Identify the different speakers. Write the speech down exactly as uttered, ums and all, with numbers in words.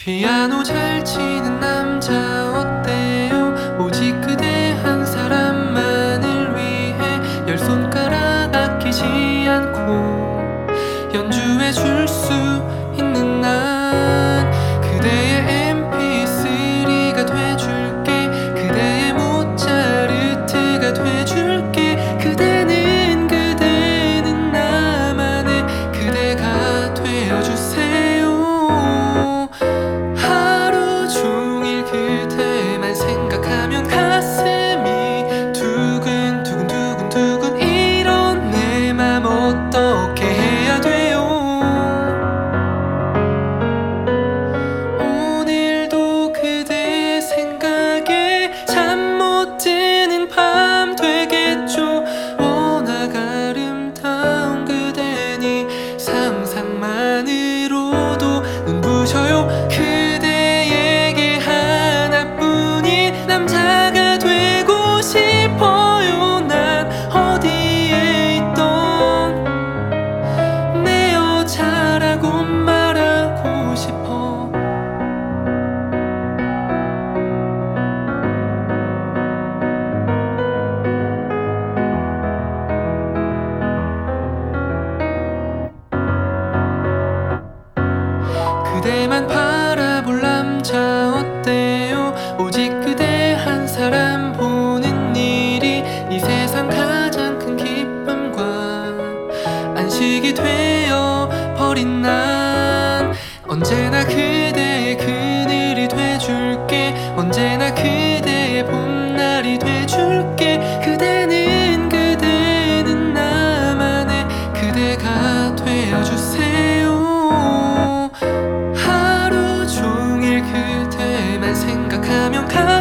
Speaker 1: 피아노 잘 치는 남자 어때요? 오직 그대 한 사람만을 위해 열 손가락 아끼지 않고 연주해 줄 수 있는 난 그대의 엠피쓰리가 돼줄게. 그대의 모차르트가 돼줄게. 그대는 그대는 나만의 그대가 되어주세요. 하루 종일 그대만 생각하면 가슴이 두근 두근 두근 두근 이런 내 맘 어떻게 해야 돼요? 오늘도 그대 생각에 잠 못 드는 밤 되겠죠. 워낙 아름다운 그대니 상상만으로도 눈부셔요. 그대에게 하나뿐인 남자가 되고 싶어요. 난 어디에 있던 내 여자라고 말하고 싶어. 그대만 바라볼 남자 어때요? 오직 그대 한 사람 보는 일이 이 세상 가장 큰 기쁨과 안식이 되어 버린 난 언제나 그대의 그늘이 돼줄게. 언제나 그대의 봄날이 돼줄게. 그대는 그대는 나만의 그대가 되어주세요. 하루 종일 그대만 생각하면 가